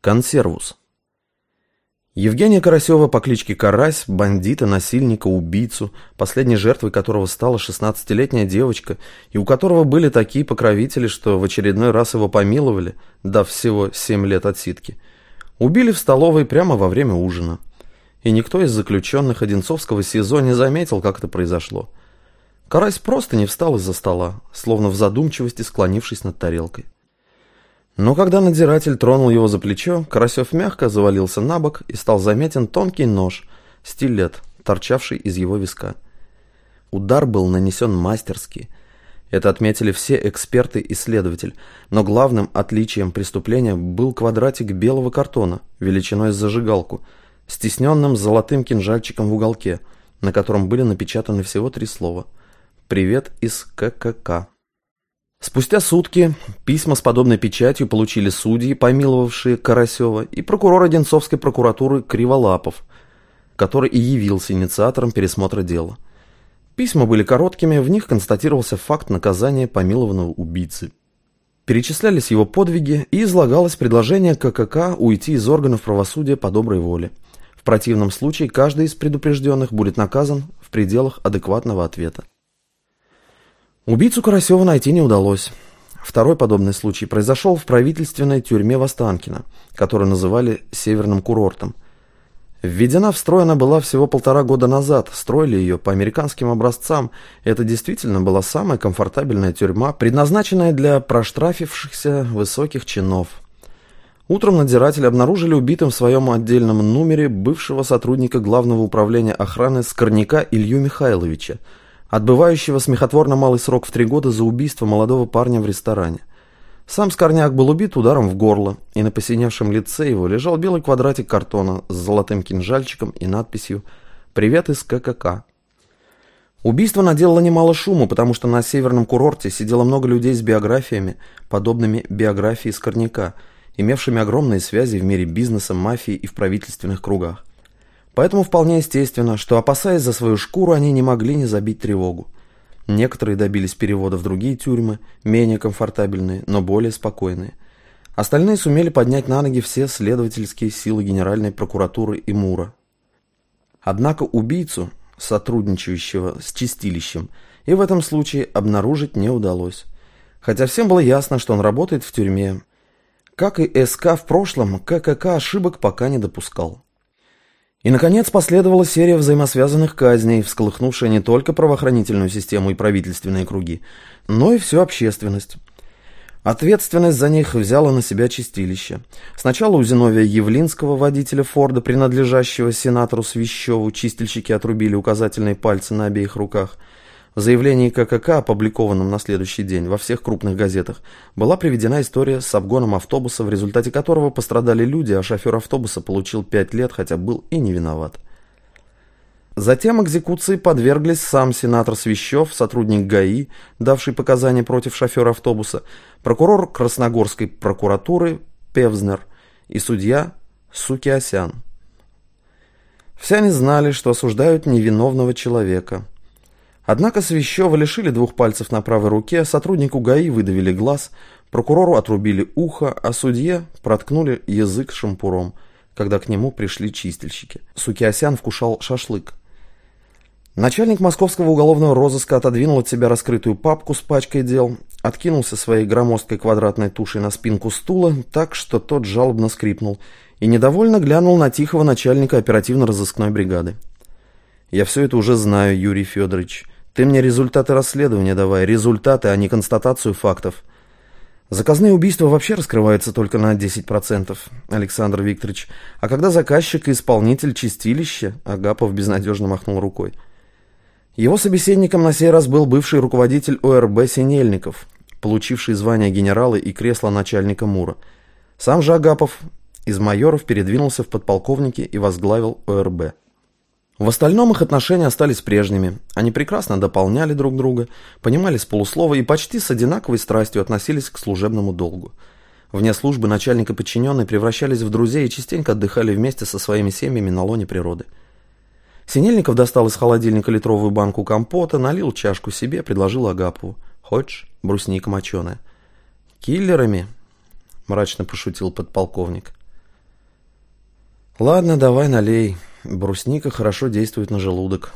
Консервус. Евгения Карасева по кличке Карась, бандита, насильника, убийцу, последней жертвой которого стала 16-летняя девочка, и у которого были такие покровители, что в очередной раз его помиловали, дав всего 7 лет отсидки, убили в столовой прямо во время ужина. И никто из заключенных Одинцовского СИЗО не заметил, как это произошло. Карась просто не встал из-за стола, словно в задумчивости склонившись над тарелкой. Но когда надзиратель тронул его за плечо, Карасев мягко завалился на бок и стал заметен тонкий нож, стилет, торчавший из его виска. Удар был нанесен мастерски. Это отметили все эксперты и следователь, но главным отличием преступления был квадратик белого картона, величиной с зажигалку, с тисненным золотым кинжальчиком в уголке, на котором были напечатаны всего 3 слова «Привет из ККК». Спустя сутки письма с подобной печатью получили судьи, помиловавшие Карасева, и прокурор Одинцовской прокуратуры Криволапов, который и явился инициатором пересмотра дела. Письма были короткими, в них констатировался факт наказания помилованного убийцы. Перечислялись его подвиги и излагалось предложение ККК уйти из органов правосудия по доброй воле. В противном случае каждый из предупрежденных будет наказан в пределах адекватного ответа. Убийцу Карасева найти не удалось. Второй подобный случай произошел в правительственной тюрьме в Останкино, которую называли Северным курортом. Введена в строй она была всего 1,5 года назад, строили ее по американским образцам. Это действительно была самая комфортабельная тюрьма, предназначенная для проштрафившихся высоких чинов. Утром надзиратели обнаружили убитым в своем отдельном номере бывшего сотрудника Главного управления охраны Скорняка Илью Михайловича, отбывающего смехотворно малый срок в 3 года за убийство молодого парня в ресторане. Сам Скорняк был убит ударом в горло, и на посиневшем лице его лежал белый квадратик картона с золотым кинжальчиком и надписью «Привет из ККК». Убийство наделало немало шума, потому что на Северном курорте сидело много людей с биографиями, подобными биографии Скорняка, имевшими огромные связи в мире бизнеса, мафии и в правительственных кругах. Поэтому вполне естественно, что, опасаясь за свою шкуру, они не могли не забить тревогу. Некоторые добились перевода в другие тюрьмы, менее комфортабельные, но более спокойные. Остальные сумели поднять на ноги все следовательские силы Генеральной прокуратуры и МУРа. Однако убийцу, сотрудничающего с чистилищем, и в этом случае обнаружить не удалось. Хотя всем было ясно, что он работает в тюрьме. Как и СК в прошлом, ККК ошибок пока не допускал. И, наконец, последовала серия взаимосвязанных казней, всколыхнувшая не только правоохранительную систему и правительственные круги, но и всю общественность. Ответственность за них взяло на себя чистилище. Сначала у Зиновия Явлинского, водителя Форда, принадлежащего сенатору Свищеву, чистильщики отрубили указательные пальцы на обеих руках. В заявлении ККК, опубликованном на следующий день во всех крупных газетах, была приведена история с обгоном автобуса, в результате которого пострадали люди, а шофер автобуса получил 5 лет, хотя был и не виноват. Затем экзекуции подверглись сам сенатор Свищев, сотрудник ГАИ, давший показания против шофера автобуса, прокурор Красногорской прокуратуры Певзнер и судья Сукиасян. Все они знали, что осуждают невиновного человека. Однако Свищева лишили 2 пальцев на правой руке, сотруднику ГАИ выдавили глаз, прокурору отрубили ухо, а судье проткнули язык шампуром, когда к нему пришли чистильщики. Сукиасян вкушал шашлык. Начальник московского уголовного розыска отодвинул от себя раскрытую папку с пачкой дел, откинулся своей громоздкой квадратной тушей на спинку стула так, что тот жалобно скрипнул, и недовольно глянул на тихого начальника оперативно-розыскной бригады. «Я все это уже знаю, Юрий Федорович. Ты мне результаты расследования давай, результаты, а не констатацию фактов. Заказные убийства вообще раскрываются только на 10%, Александр Викторович, а когда заказчик и исполнитель чистилища», Агапов безнадежно махнул рукой. Его собеседником на сей раз был бывший руководитель ОРБ Синельников, получивший звание генерала и кресло начальника МУРа. Сам же Агапов из майоров передвинулся в подполковники и возглавил ОРБ. В остальном их отношения остались прежними. Они прекрасно дополняли друг друга, понимали с полуслова и почти с одинаковой страстью относились к служебному долгу. Вне службы начальник и подчиненный превращались в друзей и частенько отдыхали вместе со своими семьями на лоне природы. Синельников достал из холодильника литровую банку компота, налил чашку себе, предложил Агапову. «Хочешь? Брусника моченая». «Киллерами?» – мрачно пошутил подполковник. Ладно, давай налей. Брусника хорошо действует на желудок.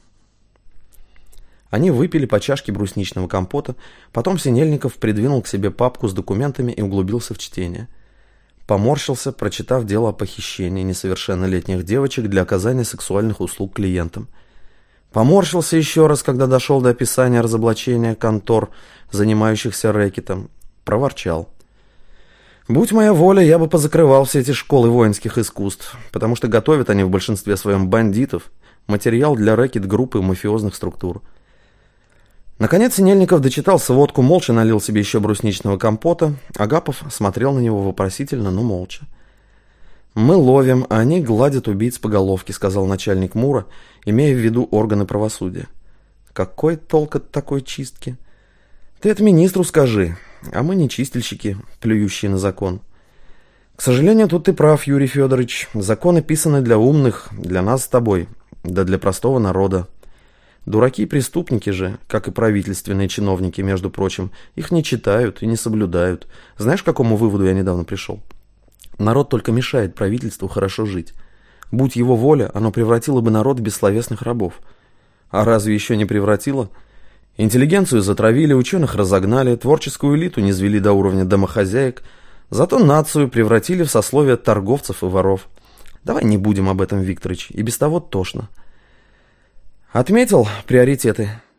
Они выпили по чашке брусничного компота, потом Синельников придвинул к себе папку с документами и углубился в чтение. Поморщился, прочитав дело о похищении несовершеннолетних девочек для оказания сексуальных услуг клиентам. Поморщился еще раз, когда дошел до описания разоблачения контор, занимающихся рэкетом. Проворчал. Будь моя воля, я бы позакрывал все эти школы воинских искусств, потому что готовят они в большинстве своем бандитов, материал для рэкет-группы мафиозных структур. Наконец Синельников дочитал сводку, молча налил себе еще брусничного компота. Агапов смотрел на него вопросительно, но молча. «Мы ловим, а они гладят убийц по головке», — сказал начальник МУРа, имея в виду органы правосудия. «Какой толк от такой чистки? Ты это министру скажи, а мы не чистильщики, плюющие на закон». «К сожалению, тут ты прав, Юрий Федорович. Законы писаны для умных, для нас с тобой, да для простого народа. Дураки и преступники же, как и правительственные чиновники, между прочим, их не читают и не соблюдают. Знаешь, к какому выводу я недавно пришел? Народ только мешает правительству хорошо жить. Будь его воля, оно превратило бы народ в бессловесных рабов. А разве еще не превратило? Интеллигенцию затравили, ученых разогнали, творческую элиту низвели до уровня домохозяек, зато нацию превратили в сословие торговцев и воров. Давай не будем об этом, Викторыч, и без того тошно. Отметил приоритеты.